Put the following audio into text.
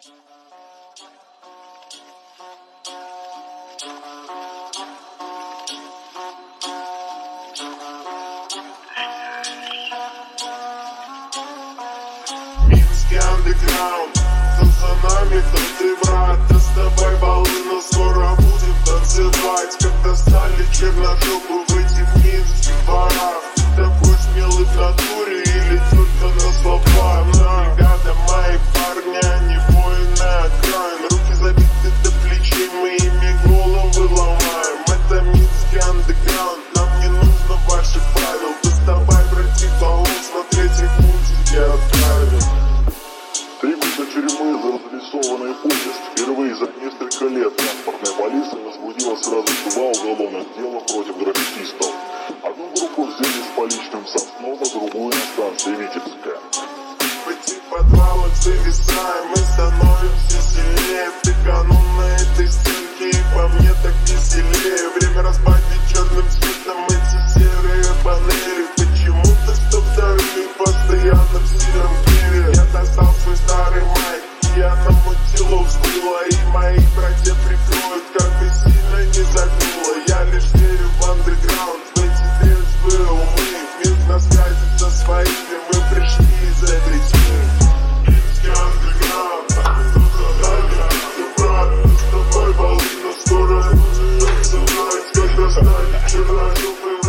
Минский андеграунд, кто за нами, тот и брат. Доставай баллы, но скоро будем танцевать. Когда стали черножопы в этих минских барах. Такой смелый в натуре или только на словах? Бригада мои парни, они воины окраин. Руки забиты до плечей, мы ими головы ломаем. Это минский андеграунд, нам не нужно ваших правил. Доставай, братик, баллон, смотреть их путь, где отправим. 3 года тюрьмы за разрисованный поезд. Впервые за несколько лет транспортная полиция возбудила сразу 2 уголовных дела против граффитистов. Одну группу взяли с поличным Соснова, другую на станции Витебская. В этих подвалах зависаем, мы становимся сильнее. Ты канун на этой стенке, и по мне так веселее. Время разбавить черным цветом эти серые панели. Почему-то 102-й постоянно в синем пиве. Я достал свой старый майк, я намутил вскрыла. И мои братья прикроют, как бы сильно не загнуло. Я лишь верю в андеграунд, в эти трезвые умы. Минск на связи со своими, мы пришли из этой тьмы. Минский андеграунд, кто за нами, ты брат. С тобой волны, но скоро будем танцевать. Когда стали черножопы